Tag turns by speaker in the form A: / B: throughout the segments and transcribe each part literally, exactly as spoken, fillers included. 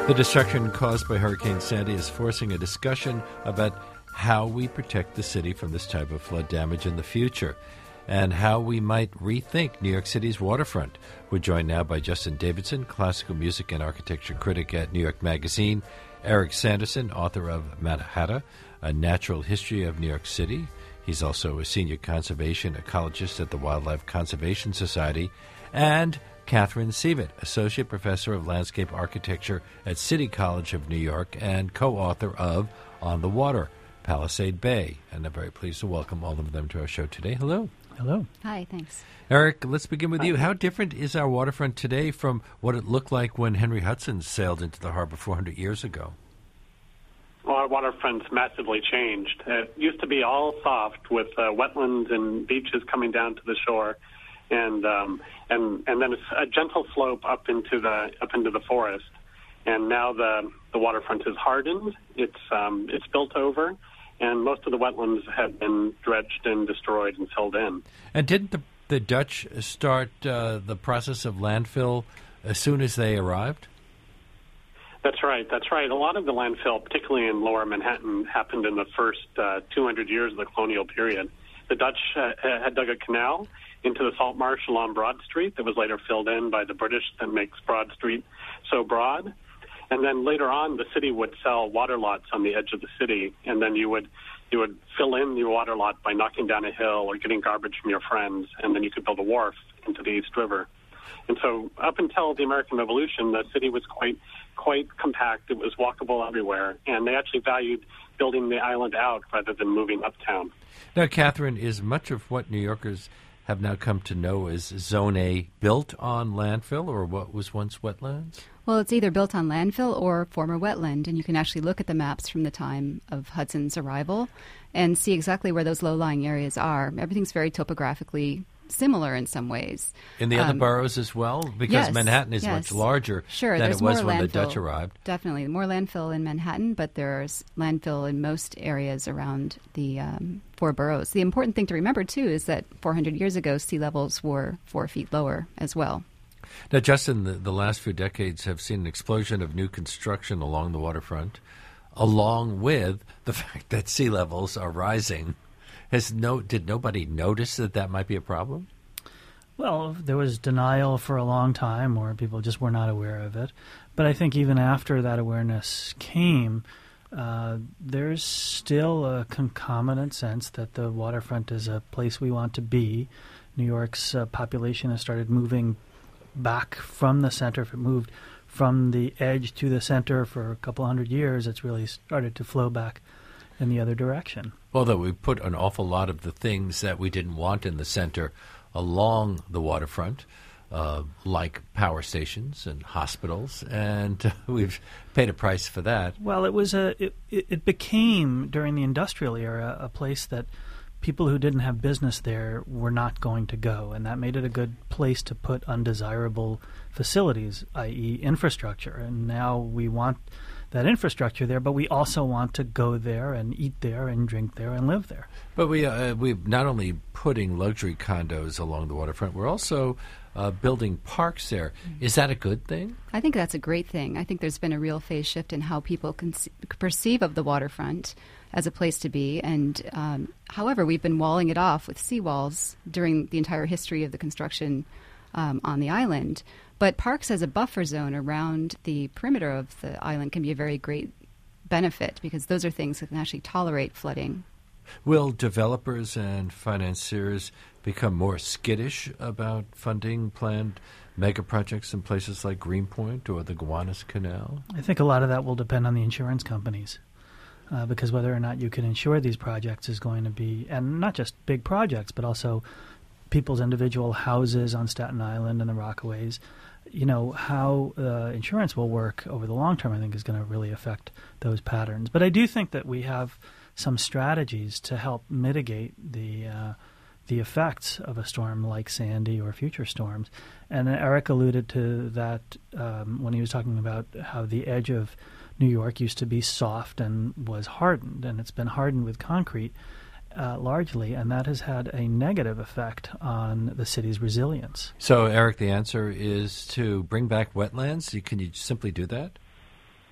A: The destruction caused by Hurricane Sandy is forcing a discussion about how we protect the city from this type of flood damage in the future and how we might rethink New York City's waterfront. We're joined now by Justin Davidson, classical music and architecture critic at New York Magazine, Eric Sanderson, author of Mannahatta, A Natural History of New York City. He's also a senior conservation ecologist at the Wildlife Conservation Society, and Catherine Sievert, Associate Professor of Landscape Architecture at City College of New York and co-author of On the Water, Palisade Bay. And I'm very pleased to welcome all of them to our show today. Hello.
B: Hello.
C: Hi, thanks.
A: Eric, let's begin with
B: Hi.
A: you. How different is our waterfront today from what it looked like when Henry Hudson sailed into the harbor four hundred years ago?
D: Well, our waterfront's massively changed. It used to be all soft with uh, wetlands and beaches coming down to the shore, and um, and and then a gentle slope up into the up into the forest. And now the the waterfront is hardened. It's um, it's built over, and most of the wetlands have been dredged and destroyed and filled in.
A: And didn't the the Dutch start uh, the process of landfill as soon as they arrived?
D: That's right. That's right. A lot of the landfill, particularly in Lower Manhattan, happened in the first uh, two hundred years of the colonial period. The Dutch uh, had dug a canal into the salt marsh along Broad Street that was later filled in by the British. That makes Broad Street so broad. And then later on, the city would sell water lots on the edge of the city, and then you would you would fill in your water lot by knocking down a hill or getting garbage from your friends, and then you could build a wharf into the East River. And so up until the American Revolution, the city was quite quite compact. It was walkable everywhere, and they actually valued building the island out rather than moving uptown.
A: Now, Catherine, is much of what New Yorkers have now come to know as Zone A built on landfill or what was once wetlands?
C: Well, it's either built on landfill or former wetland, and you can actually look at the maps from the time of Hudson's arrival and see exactly where those low-lying areas are. Everything's very topographically similar in some ways.
A: In the other
C: Um,
A: boroughs as well? Because
C: yes,
A: Manhattan is
C: yes.
A: much larger
C: sure,
A: than
C: there's
A: it was
C: more
A: when the
C: landfill,
A: Dutch arrived.
C: Definitely. More landfill in Manhattan, but there's landfill in most areas around the um, four boroughs. The important thing to remember, too, is that four hundred years ago, sea levels were four feet lower as well.
A: Now, Justin, the, the last few decades have seen an explosion of new construction along the waterfront, along with the fact that sea levels are rising. Has no did nobody notice that that might be a problem?
B: Well, there was denial for a long time, or people just were not aware of it. But I think even after that awareness came, uh, there's still a concomitant sense that the waterfront is a place we want to be. New York's uh, population has started moving back from the center. If it moved from the edge to the center for a couple hundred years, it's really started to flow back in the other direction.
A: Although we put an awful lot of the things that we didn't want in the center along the waterfront, uh, like power stations and hospitals, and uh, we've paid a price for that.
B: Well, it was a it, it became during the industrial era a place that people who didn't have business there were not going to go, and that made it a good place to put undesirable facilities, that is infrastructure. And now we want that infrastructure there, but we also want to go there and eat there and drink there and live there.
A: But we, uh, we're not only putting luxury condos along the waterfront, we're also uh, building parks there. Is that a good thing?
C: I think that's a great thing. I think there's been a real phase shift in how people con- perceive of the waterfront as a place to be. And um, however, we've been walling it off with seawalls during the entire history of the construction um, on the island. But parks as a buffer zone around the perimeter of the island can be a very great benefit because those are things that can actually tolerate flooding.
A: Will developers and financiers become more skittish about funding planned mega projects in places like Greenpoint or the Gowanus Canal?
B: I think a lot of that will depend on the insurance companies. Uh, because whether or not you can insure these projects is going to be, and not just big projects, but also people's individual houses on Staten Island and the Rockaways. You know, how uh, insurance will work over the long term, I think, is going to really affect those patterns. But I do think that we have some strategies to help mitigate the uh, the effects of a storm like Sandy or future storms. And Eric alluded to that um, when he was talking about how the edge of New York used to be soft and was hardened, and it's been hardened with concrete uh, largely, and that has had a negative effect on the city's resilience.
A: So, Eric, the answer is to bring back wetlands. Can you simply do that?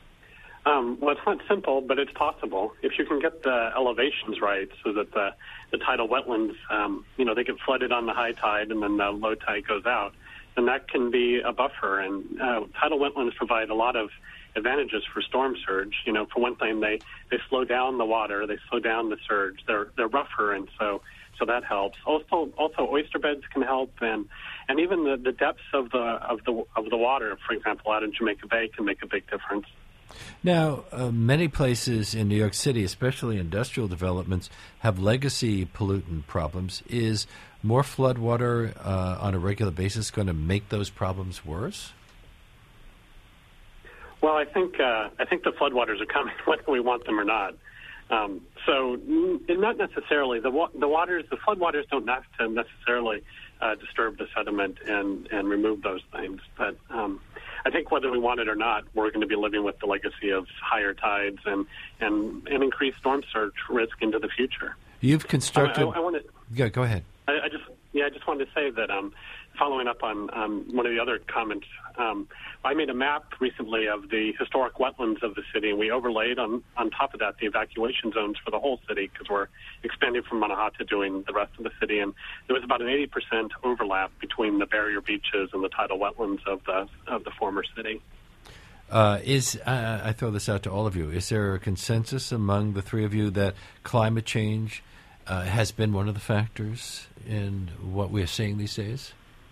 D: Um, well, it's not simple, but it's possible. If you can get the elevations right so that the, the tidal wetlands, um, you know, they get flooded on the high tide and then the low tide goes out, then that can be a buffer. And uh, tidal wetlands provide a lot of advantages for storm surge. You know, for one thing, they, they slow down the water, they slow down the surge. They're they're rougher, and so so that helps. Also, also oyster beds can help, and and even the, the depths of the of the of the water, for example, out in Jamaica Bay, can make a big difference.
A: Now, uh, many places in New York City, especially industrial developments, have legacy pollutant problems. Is more floodwater uh, on a regular basis going to make those problems worse?
D: Well, I think uh, I think the floodwaters are coming, whether we want them or not. Um, so, n- not necessarily the wa- the waters, the floodwaters don't have to necessarily uh, disturb the sediment and, and remove those things. But um, I think whether we want it or not, we're going to be living with the legacy of higher tides and and, and increased storm surge risk into the future.
A: You've constructed.
D: I, I, I want to.
A: Yeah, go ahead.
D: I, I just yeah, I just wanted to say that um, following up on um, one of the other comments, um, I made a map recently of the historic wetlands of the city, and we overlaid on, on top of that the evacuation zones for the whole city because we're expanding from Mannahatta doing the rest of the city, and there was about an eighty percent overlap between the barrier beaches and the tidal wetlands of the of the former city.
A: Uh, is uh, I throw this out to all of you. Is there a consensus among the three of you that climate change uh, has been one of the factors in what we're seeing these days?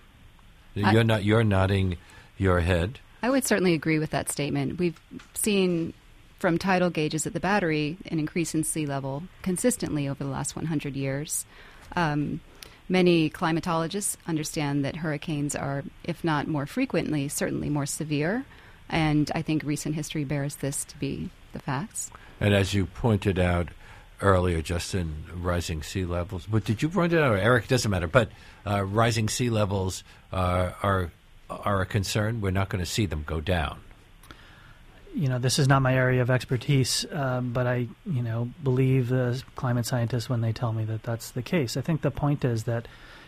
A: I, you're not. You're nodding your head.
C: I would certainly agree with that statement. We've seen from tidal gauges at the Battery an increase in sea level consistently over the last one hundred years. Um, many climatologists understand that hurricanes are, if not more frequently, certainly more severe. And I think recent history bears this to be the facts.
A: And as you pointed out earlier, Justin, rising sea levels. But did you point it out, or Eric? Doesn't matter. But uh, rising sea levels uh, are are a concern. We're not going to see them go down.
B: You know, this is not my area of expertise, uh, but I, you know, believe the climate scientists when they tell me that that's the case. I think the point is that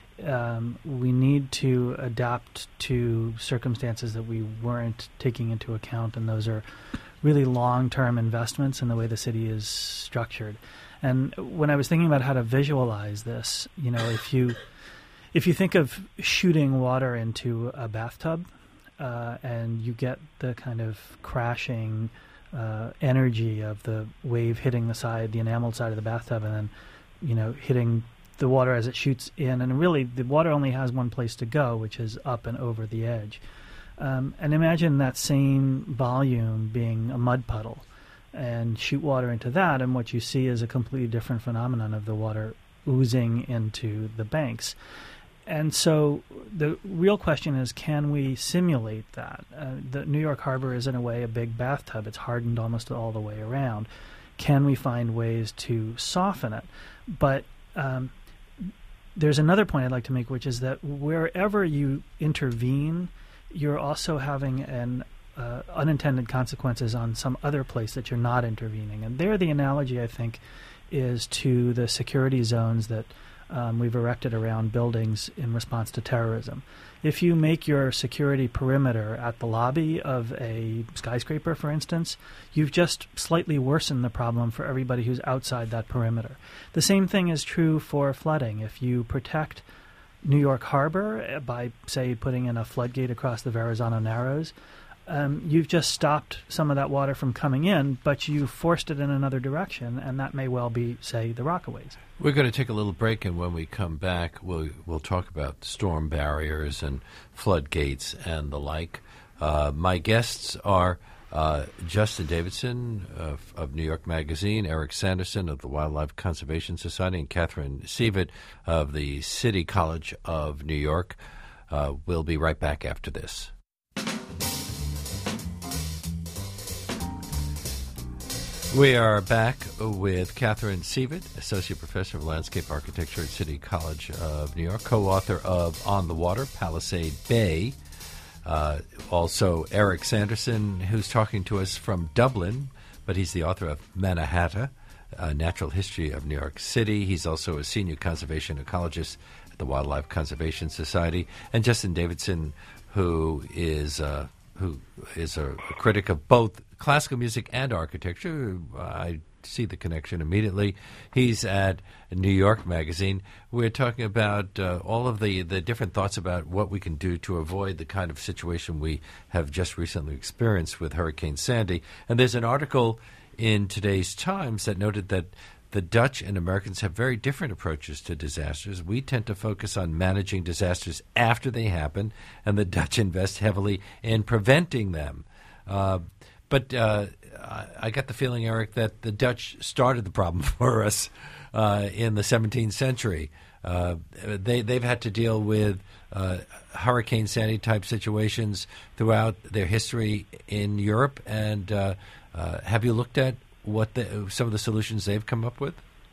B: um, we need to adapt to circumstances that we weren't taking into account, and those are really long-term investments in the way the city is structured. And when I was thinking about how to visualize this, you know, if you if you think of shooting water into a bathtub, uh, and you get the kind of crashing uh, energy of the wave hitting the side, the enameled side of the bathtub, and then, you know, hitting the water as it shoots in, and really the water only has one place to go, which is up and over the edge. Um, and imagine that same volume being a mud puddle, and shoot water into that, and what you see is a completely different phenomenon of the water oozing into the banks. And so the real question is, can we simulate that? Uh, the New York Harbor is, in a way, a big bathtub. It's hardened almost all the way around. Can we find ways to soften it? But um, there's another point I'd like to make, which is that wherever you intervene, you're also having an uh, unintended consequences on some other place that you're not intervening. And there the analogy, I think, is to the security zones that um, we've erected around buildings in response to terrorism. If you make your security perimeter at the lobby of a skyscraper, for instance, you've just slightly worsened the problem for everybody who's outside that perimeter. The same thing is true for flooding. If you protect New York Harbor by, say, putting in a floodgate across the Verrazano Narrows, um, you've just stopped some of that water from coming in, but you forced it in another direction, and that may well be, say, the Rockaways.
A: We're going to take a little break, and when we come back, we'll we'll talk about storm barriers and floodgates and the like. Uh, my guests are uh, Justin Davidson of, of New York Magazine, Eric Sanderson of the Wildlife Conservation Society, and Catherine Sievert of the City College of New York. Uh, we'll be right back after this. We are back with Catherine Sievert, Associate Professor of Landscape Architecture at City College of New York, co-author of On the Water, Palisade Bay. Uh, also, Eric Sanderson, who's talking to us from Dublin, but he's the author of Mannahatta, A Natural History of New York City. He's also a senior conservation ecologist at the Wildlife Conservation Society. And Justin Davidson, who is uh, who is a, a critic of both classical music and architecture. I see the connection immediately. He's at New York Magazine. We're talking about uh, all of the, the different thoughts about what we can do to avoid the kind of situation we have just recently experienced with Hurricane Sandy. And there's an article in today's Times that noted that the Dutch and Americans have very different approaches to disasters. We tend to focus on managing disasters after they happen, and the Dutch invest heavily in preventing them. Uh, but uh, I got the feeling, Eric, that the Dutch started the problem for us uh, in the seventeenth century. Uh, they, they've had to deal with uh, Hurricane Sandy type situations throughout their history in Europe. And uh, uh, have you looked at what the, some of the solutions they've come up with?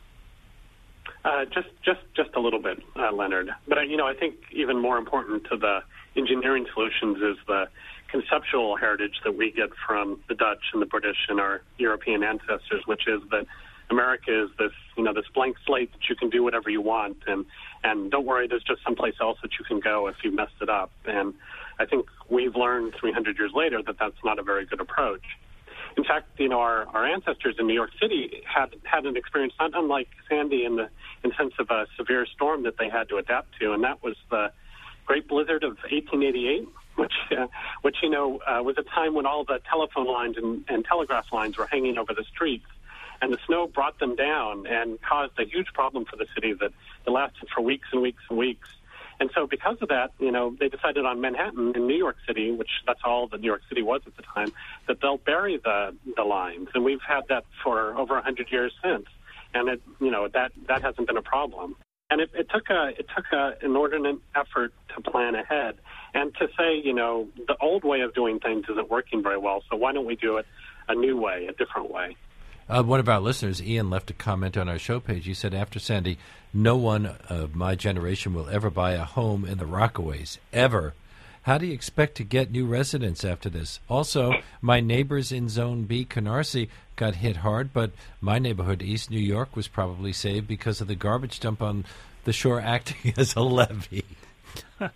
D: Uh, just, just, just a little bit, uh, Leonard. But uh, you know, I think even more important to the engineering solutions is the conceptual heritage that we get from the Dutch and the British and our European ancestors, which is that America is this, you know, this blank slate that you can do whatever you want, and and don't worry, there's just someplace else that you can go if you messed it up. And I think we've learned three hundred years later that that's not a very good approach. In fact, you know, our, our ancestors in New York City had had an experience not unlike Sandy in the in sense of a severe storm that they had to adapt to, and that was the Great Blizzard of eighteen eighty-eight, which, uh, which you know, uh, was a time when all the telephone lines and, and telegraph lines were hanging over the streets, and the snow brought them down and caused a huge problem for the city that, that lasted for weeks and weeks and weeks. And so because of that, you know, they decided on Manhattan in New York City, which that's all that New York City was at the time, that they'll bury the, the lines. And we've had that for over one hundred years since. And, it, you know, that, that hasn't been a problem. And it, it took a it took a inordinate effort to plan ahead and to say, you know, the old way of doing things isn't working very well, so why don't we do it a new way, a different way?
A: Uh, one of our listeners, Ian, left a comment on our show page. He said, after Sandy, no one of my generation will ever buy a home in the Rockaways, ever. How do you expect to get new residents after this? Also, my neighbors in Zone B, Canarsie, got hit hard, but my neighborhood, East New York, was probably saved because of the garbage dump on the shore acting as a levee.
D: Okay.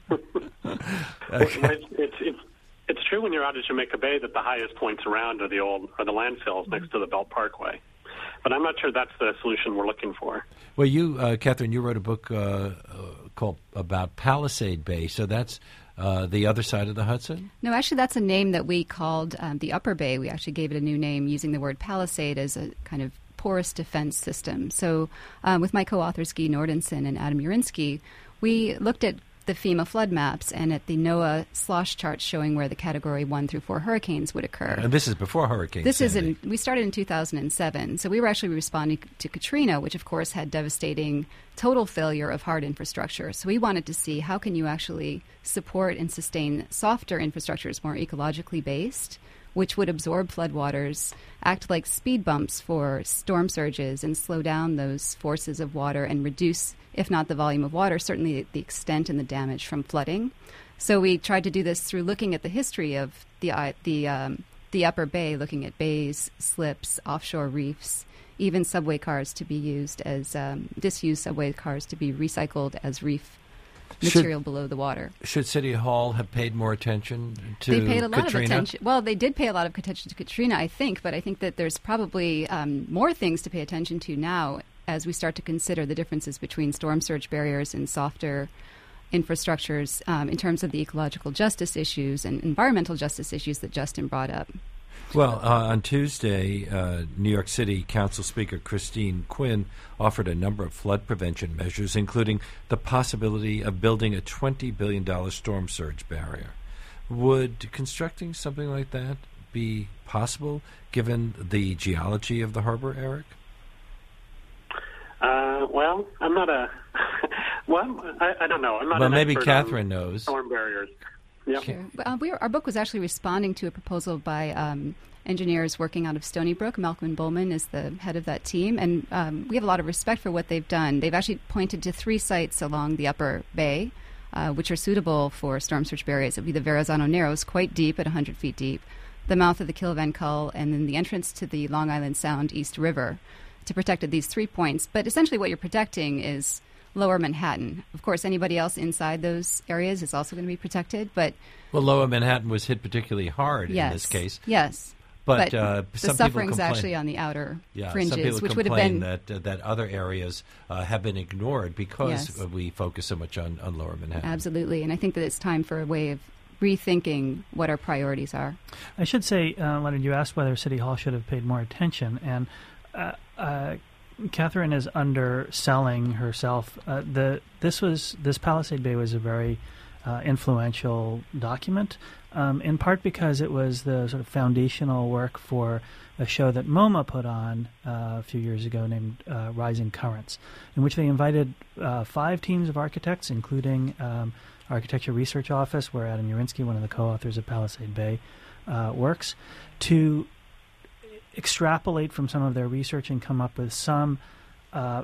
D: it's, it's, it's, it's true when you're out at Jamaica Bay that the highest points around are the old are the landfills next to the Belt Parkway. But I'm not sure that's the solution we're looking for.
A: Well, you, uh, Catherine, you wrote a book uh, uh, called about Palisade Bay, so that's uh, the other side of the Hudson?
C: No, actually, that's a name that we called um, the Upper Bay. We actually gave it a new name using the word palisade as a kind of porous defense system. So um, with my co-authors Guy Nordenson and Adam Urinsky, we looked at the FEMA flood maps and at the NOAA slosh charts showing where the Category one through four hurricanes would occur.
A: And this is before Hurricane
C: This
A: Sandy.
C: is in, we started in two thousand seven, so we were actually responding to Katrina, which of course had devastating total failure of hard infrastructure. So we wanted to see how can you actually support and sustain softer infrastructures, more ecologically based, which would absorb floodwaters, act like speed bumps for storm surges, and slow down those forces of water and reduce, if not the volume of water, certainly the extent and the damage from flooding. So we tried to do this through looking at the history of the uh, the um, the Upper Bay, looking at bays, slips, offshore reefs, even subway cars to be used as um, disused subway cars to be recycled as reef material
A: should,
C: below the water.
A: Should City Hall have paid more attention to
C: They paid a lot
A: Katrina?
C: of attention. Well, they did pay a lot of attention to Katrina, I think, but I think that there's probably um, more things to pay attention to now as we start to consider the differences between storm surge barriers and softer infrastructures um, in terms of the ecological justice issues and environmental justice issues that Justin brought up.
A: Well, uh, on Tuesday, uh, New York City Council Speaker Christine Quinn offered a number of flood prevention measures, including the possibility of building a twenty billion dollars storm surge barrier. Would constructing something like that be possible, given the geology of the harbor, Eric?
D: Uh, well, I'm not a... well, I, I don't know. I'm not
A: well,
D: an
A: maybe
D: expert
A: Catherine
D: on
A: knows.
D: storm barriers. Yep.
C: Sure. Uh, we were, our book was actually responding to a proposal by um, engineers working out of Stony Brook. Malcolm Bowman is the head of that team, and um, we have a lot of respect for what they've done. They've actually pointed to three sites along the Upper Bay, uh, which are suitable for storm surge barriers. It would be the Verrazano Narrows, quite deep at one hundred feet deep, the mouth of the Kill Van Kull, and then the entrance to the Long Island Sound East River, to protect at these three points. But essentially what you're protecting is Lower Manhattan. Of course, anybody else inside those areas is also going to be protected, but...
A: Well, Lower Manhattan was hit particularly hard
C: yes,
A: in this case.
C: Yes.
A: But,
C: but
A: uh,
C: the
A: some
C: suffering's
A: people complain,
C: actually on the outer
A: yeah,
C: fringes,
A: some people
C: which would have
A: complain
C: been
A: that uh, that other areas uh, have been ignored because
C: Yes.
A: uh, we focus so much on, on Lower Manhattan.
C: absolutely. And I think that it's time for a way of rethinking what our priorities are.
B: I should say, uh, Leonard, you asked whether City Hall should have paid more attention, and uh, uh, Catherine is underselling herself. Uh, the this was this Palisade Bay was a very uh, influential document, um, in part because it was the sort of foundational work for a show that MoMA put on uh, a few years ago named uh, Rising Currents, in which they invited uh, five teams of architects, including um, Architecture Research Office, where Adam Urinsky, one of the co-authors of Palisade Bay, uh, works, to extrapolate from some of their research and come up with some uh,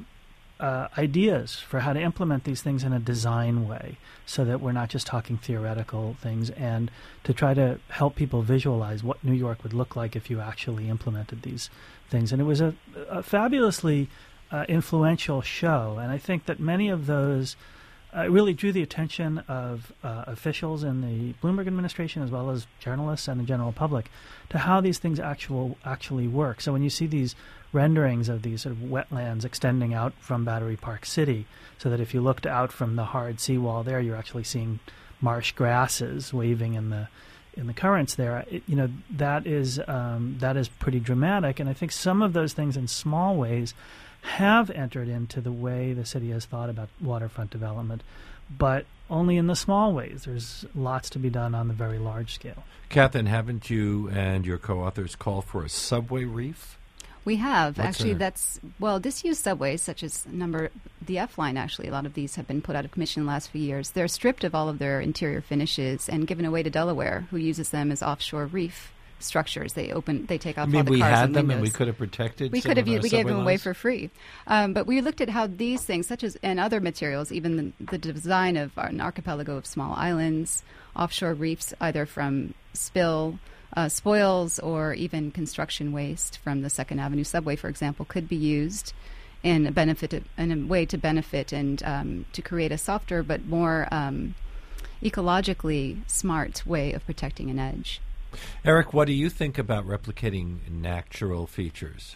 B: uh, ideas for how to implement these things in a design way, so that we're not just talking theoretical things, and to try to help people visualize what New York would look like if you actually implemented these things. And it was a, a fabulously uh, influential show, and I think that many of those Uh, it really drew the attention of uh, officials in the Bloomberg administration, as well as journalists and the general public, to how these things actual actually work. So when you see these renderings of these sort of wetlands extending out from Battery Park City, so that if you looked out from the hard seawall there, you're actually seeing marsh grasses waving in the in the currents there. It, you know, that is um, that is pretty dramatic, and I think some of those things in small ways have entered into the way the city has thought about waterfront development, but only in the small ways. There's lots to be done on the very large scale.
A: Catherine, haven't you and your co-authors called for a subway reef?
C: We have.
A: What's
C: actually,
A: that?
C: that's, well, disused subways, such as number, the F line, actually, a lot of these have been put out of commission in the last few years. They're stripped of all of their interior finishes and given away to Delaware, who uses them as offshore reef structures. They open, they take off
A: I mean,
C: all the
A: we
C: cars
A: had
C: and
A: them
C: windows.
A: and we could have protected
C: We
A: some
C: could have.
A: of our
C: u- We gave
A: subway
C: them away
A: lines?
C: for free, um, but we looked at how these things, such as and other materials, even the, the design of an archipelago of small islands, offshore reefs, either from spill, uh, spoils, or even construction waste from the Second Avenue subway, for example, could be used in a benefit in a way to benefit and um, to create a softer but more um, ecologically smart way of protecting an edge.
A: Eric, what do you think about replicating natural features?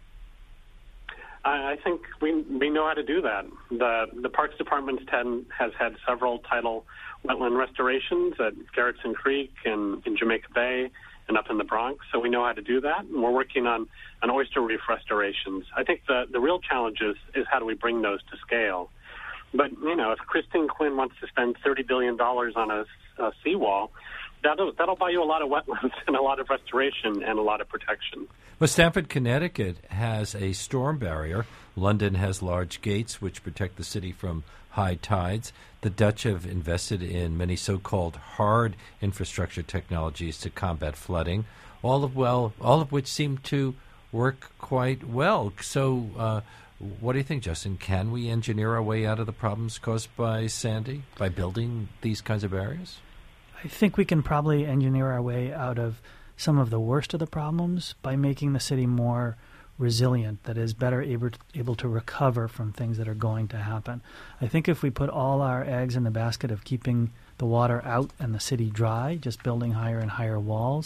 D: I I think we we know how to do that. The the Parks Department ten has had several tidal wetland restorations at Garrettson Creek and in Jamaica Bay and up in the Bronx, so we know how to do that. And we're working on, on oyster reef restorations. I think the, the real challenge is, is how do we bring those to scale. But, you know, if Christine Quinn wants to spend thirty billion dollars on a, a seawall, That'll, that'll buy you a lot of wetlands and a lot of restoration and a lot of protection.
A: Well, Stamford, Connecticut has a storm barrier. London has large gates which protect the city from high tides. The Dutch have invested in many so-called hard infrastructure technologies to combat flooding, all of well, all of which seem to work quite well. So uh, what do you think, Justin? Can we engineer our way out of the problems caused by Sandy by building these kinds of barriers?
B: I think we can probably engineer our way out of some of the worst of the problems by making the city more resilient, that is, better able to, able to recover from things that are going to happen. I think if we put all our eggs in the basket of keeping the water out and the city dry, just building higher and higher walls,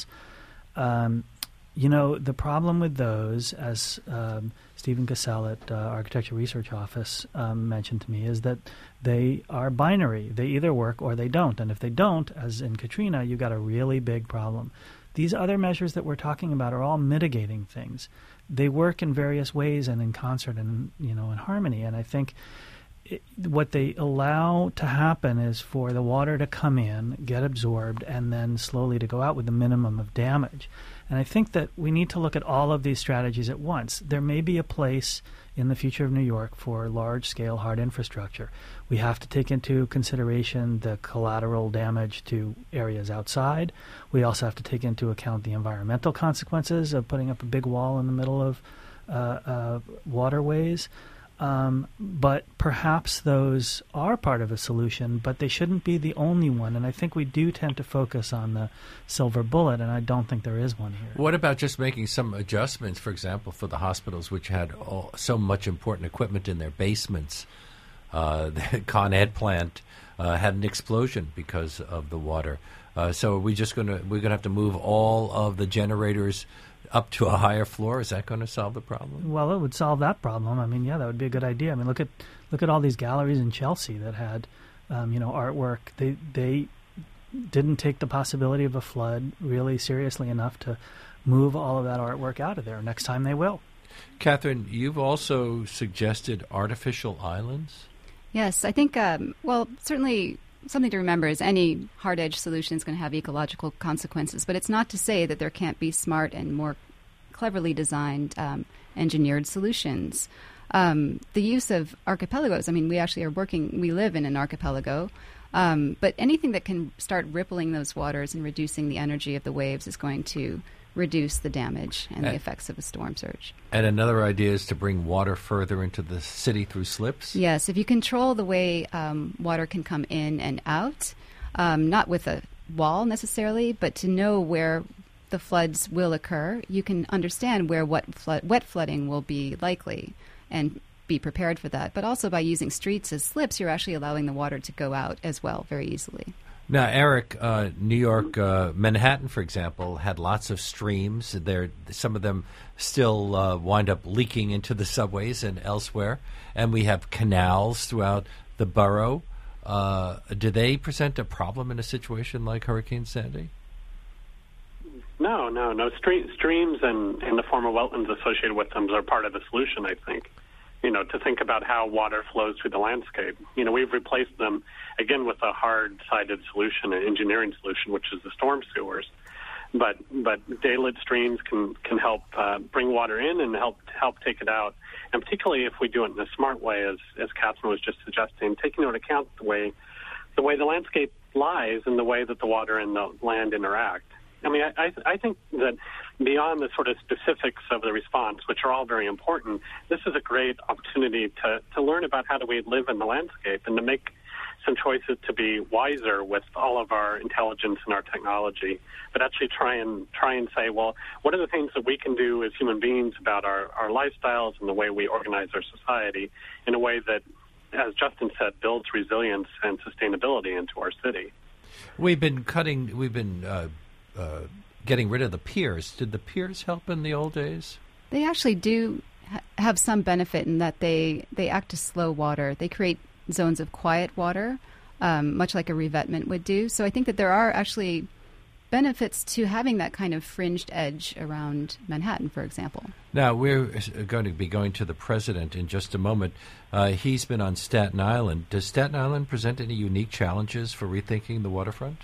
B: um, you know, the problem with those, as um, Stephen Cassell at uh, Architecture Research Office um, mentioned to me, is that they are binary. They either work or they don't. And if they don't, as in Katrina, you've got a really big problem. These other measures that we're talking about are all mitigating things. They work in various ways and in concert and, you know, in harmony. And I think it, what they allow to happen is for the water to come in, get absorbed, and then slowly to go out with the minimum of damage. And I think that we need to look at all of these strategies at once. There may be a place in the future of New York for large-scale hard infrastructure. We have to take into consideration the collateral damage to areas outside. We also have to take into account the environmental consequences of putting up a big wall in the middle of uh, uh, waterways. Um, but perhaps those are part of a solution, but they shouldn't be the only one. And I think we do tend to focus on the silver bullet, and I don't think there is one here.
A: What about just making some adjustments, for example, for the hospitals, which had all, so much important equipment in their basements? Uh, the Con Ed plant uh, had an explosion because of the water. Uh, so are we just going to we're going to have to move all of the generators up to a higher floor? Is that going to solve the problem?
B: Well, it would solve that problem. I mean, yeah, that would be a good idea. I mean, look at look at all these galleries in Chelsea that had, um, you know, artwork. They they didn't take the possibility of a flood really seriously enough to move all of that artwork out of there. Next time they will.
A: Catherine, you've also suggested artificial islands?
C: Yes, I think, um, well, certainly something to remember is any hard-edged solution is going to have ecological consequences, but it's not to say that there can't be smart and more cleverly designed, um, engineered solutions. Um, the use of archipelagos, I mean, we actually are working, we live in an archipelago, um, but anything that can start rippling those waters and reducing the energy of the waves is going to reduce the damage and, and the effects of a storm surge.
A: And another idea is to bring water further into the city through slips?
C: Yes, if you control the way um, water can come in and out, um, not with a wall necessarily, but to know where the floods will occur, you can understand where what flood, wet flooding will be likely and be prepared for that. But also by using streets as slips, you're actually allowing the water to go out as well very easily.
A: Now, Eric, uh, New York, uh, Manhattan, for example, had lots of streams. There, some of them still uh, wind up leaking into the subways and elsewhere. And we have canals throughout the borough. Uh, do they present a problem in a situation like Hurricane Sandy?
D: No, no, no. Stream, streams and, and the form of wetlands associated with them are part of the solution, I think. You know, to think about how water flows through the landscape. You know, we've replaced them, again, with a hard-sided solution, an engineering solution, which is the storm sewers. But but daylit streams can, can help uh, bring water in and help help take it out. And particularly if we do it in a smart way, as as Catherine was just suggesting, taking into account the way the way the landscape lies and the way that the water and the land interact. I mean, I, I think that beyond the sort of specifics of the response, which are all very important, this is a great opportunity to, to learn about how do we live in the landscape and to make some choices to be wiser with all of our intelligence and our technology, but actually try and try and say, well, what are the things that we can do as human beings about our, our lifestyles and the way we organize our society in a way that, as Justin said, builds resilience and sustainability into our city.
A: We've been cutting, we've been uh, uh, getting rid of the piers. Did the piers help in the old days?
C: They actually do ha- have some benefit in that they, they act to slow water. They create zones of quiet water, um, much like a revetment would do. So I think that there are actually benefits to having that kind of fringed edge around Manhattan, for example. Now,
A: we're going to be going to the president in just a moment. Uh, he's been on Staten Island. Does Staten Island present any unique challenges for rethinking the waterfront?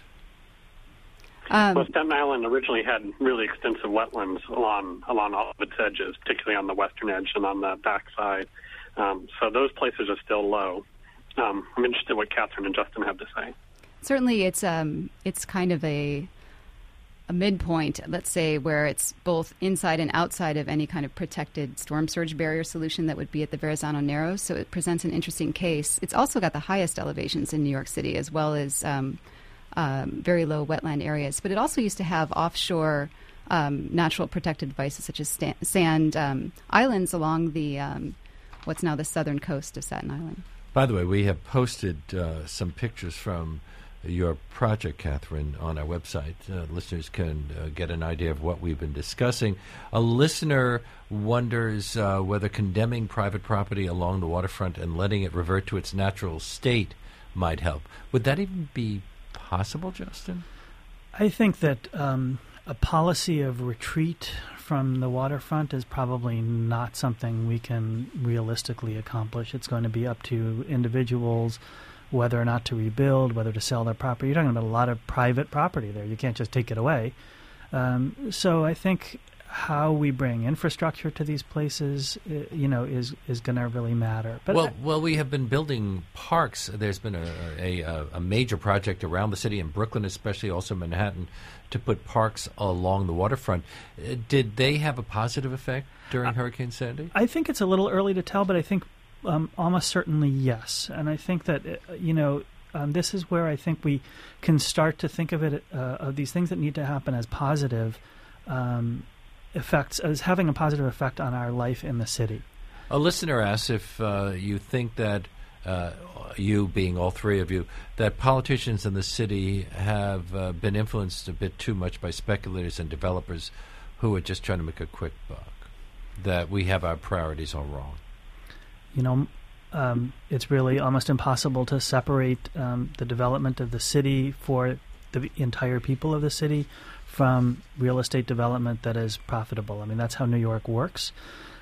C: Um,
D: well, Staten Island originally had really extensive wetlands along along all of its edges, particularly on the western edge and on the backside. Um, so those places are still low. Um, I'm interested in what Catherine and Justin have to say.
C: Certainly, it's um, it's kind of a a midpoint, let's say, where it's both inside and outside of any kind of protected storm surge barrier solution that would be at the Verrazano Narrows. So it presents an interesting case. It's also got the highest elevations in New York City, as well as um, um, very low wetland areas. But it also used to have offshore um, natural protected devices, such as sta- sand um, islands along the um, what's now the southern coast of Staten Island.
A: By the way, we have posted uh, some pictures from your project, Catherine, on our website. Uh, listeners can uh, get an idea of what we've been discussing. A listener wonders uh, whether condemning private property along the waterfront and letting it revert to its natural state might help. Would that even be possible, Justin?
B: I think that um, a policy of retreat from the waterfront is probably not something we can realistically accomplish. It's going to be up to individuals whether or not to rebuild, whether to sell their property. You're talking about a lot of private property there. You can't just take it away. Um, so I think how we bring infrastructure to these places, you know, is is going to really matter. But
A: well,
B: I,
A: well, we have been building parks. There's been a, a a major project around the city in Brooklyn, especially also Manhattan, to put parks along the waterfront. Uh, did they have a positive effect during I, Hurricane Sandy?
B: I think it's a little early to tell, but I think Um, almost certainly yes. And I think that, uh, you know, um, this is where I think we can start to think of it, uh, of these things that need to happen as positive um, effects, as having a positive effect on our life in the city.
A: A listener asks if uh, you think that uh, you being all three of you, that politicians in the city have uh, been influenced a bit too much by speculators and developers who are just trying to make a quick buck, that we have our priorities all wrong?
B: You know, um, it's really almost impossible to separate um, the development of the city for the entire people of the city from real estate development that is profitable. I mean, that's how New York works.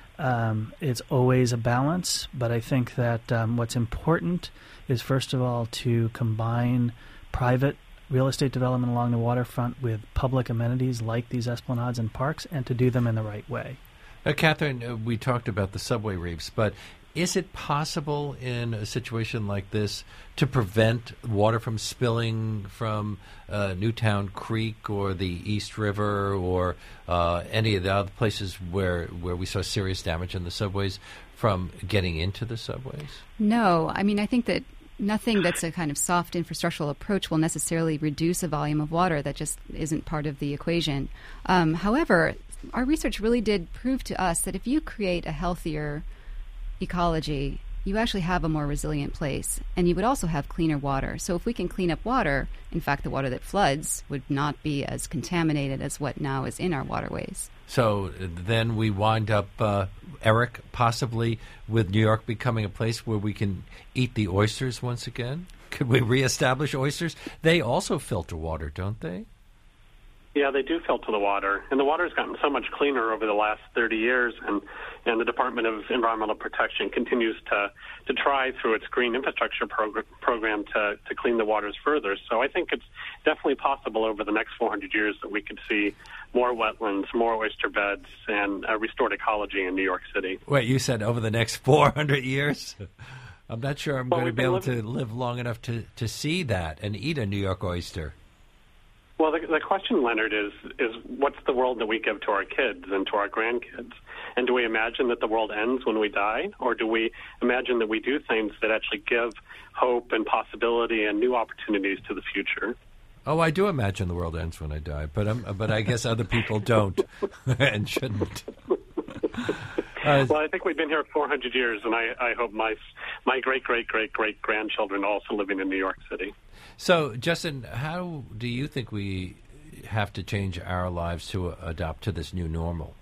B: Um, it's always a balance, but I think that um, what's important is, first of all, to combine private real estate development along the waterfront with public amenities like these esplanades and parks, and to do them in the right way.
A: Uh, Catherine, uh, we talked about the subway reefs, but is it possible in a situation like this to prevent water from spilling from uh, Newtown Creek or the East River or uh, any of the other places where, where we saw serious damage in the subways from getting into the subways?
C: No. I mean, I think that nothing that's a kind of soft infrastructural approach will necessarily reduce a volume of water. That just isn't part of the equation. Um, however, our research really did prove to us that if you create a healthier ecology, you actually have a more resilient place, and you would also have cleaner water. So if we can clean up water, in fact, the water that floods would not be as contaminated as what now is in our waterways.
A: So then we wind up, uh, Eric, possibly with New York becoming a place where we can eat the oysters once again? Could we reestablish oysters? They also filter water, don't they?
D: Yeah, they do filter the water, and the water has gotten so much cleaner over the last thirty years, and, and the Department of Environmental Protection continues to, to try through its green infrastructure progr- program to, to clean the waters further. So I think it's definitely possible over the next four hundred years that we could see more wetlands, more oyster beds, and a restored ecology in New York City.
A: Wait, you said over the next four hundred years? I'm not sure I'm
D: well,
A: going to be able
D: living-
A: to live long enough to, to see that and eat a New York oyster.
D: Well, the, the question, Leonard, is is what's the world that we give to our kids and to our grandkids? And do we imagine that the world ends when we die? Or do we imagine that we do things that actually give hope and possibility and new opportunities to the future?
A: Oh, I do imagine the world ends when I die, but um, but I guess other people don't and shouldn't. Uh,
D: well, I think we've been here four hundred years, and I, I hope my my great, great, great, great grandchildren are also living in New York City.
A: So, Justin, how do you think we have to change our lives to uh, adopt to this new normal?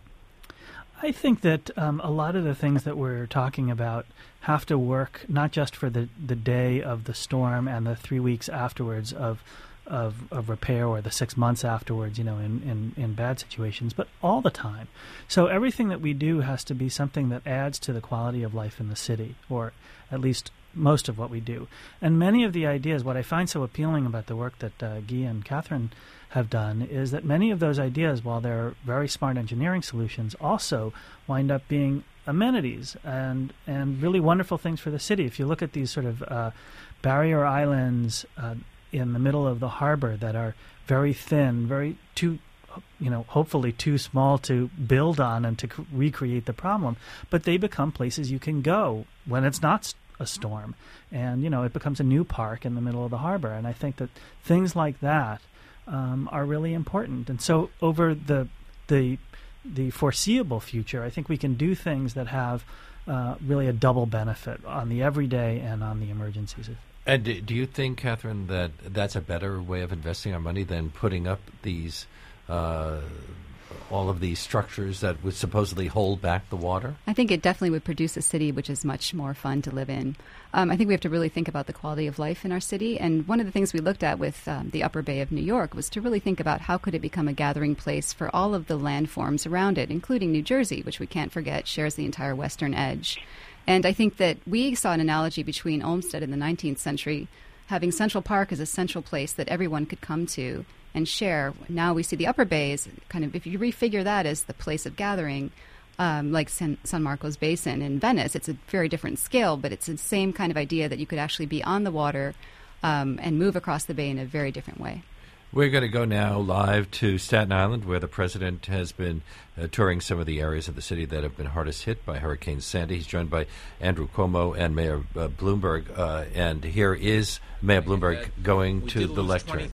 B: I think that um, a lot of the things that we're talking about have to work not just for the, the day of the storm and the three weeks afterwards of Of, of repair, or the six months afterwards, you know, in, in, in bad situations, but all the time. So everything that we do has to be something that adds to the quality of life in the city, or at least most of what we do. And many of the ideas, what I find so appealing about the work that uh, Guy and Catherine have done, is that many of those ideas, while they're very smart engineering solutions, also wind up being amenities and, and really wonderful things for the city. If you look at these sort of uh, barrier islands, uh, in the middle of the harbor that are very thin, very too, you know, hopefully too small to build on and to c- recreate the problem. But they become places you can go when it's not a storm. And, you know, it becomes a new park in the middle of the harbor. And I think that things like that um, are really important. And so over the, the, the foreseeable future, I think we can do things that have uh, really a double benefit on the everyday and on the emergencies.
A: And do you think, Catherine, that that's a better way of investing our money than putting up these, uh, all of these structures that would supposedly hold back the water?
C: I think it definitely would produce a city which is much more fun to live in. Um, I think we have to really think about the quality of life in our city. And one of the things we looked at with um, the Upper Bay of New York was to really think about how could it become a gathering place for all of the landforms around it, including New Jersey, which we can't forget shares the entire western edge. And I think that we saw an analogy between Olmsted in the nineteenth century, having Central Park as a central place that everyone could come to and share. Now we see the Upper Bay as kind of, if you refigure that as the place of gathering, um, like San, San Marcos Basin in Venice, it's a very different scale, but it's the same kind of idea that you could actually be on the water um, and move across the bay in a very different way.
A: We're going to go now live to Staten Island, where the president has been uh, touring some of the areas of the city that have been hardest hit by Hurricane Sandy. He's joined by Andrew Cuomo and Mayor uh, Bloomberg. Uh, and here is Mayor Bloomberg going to the lectern.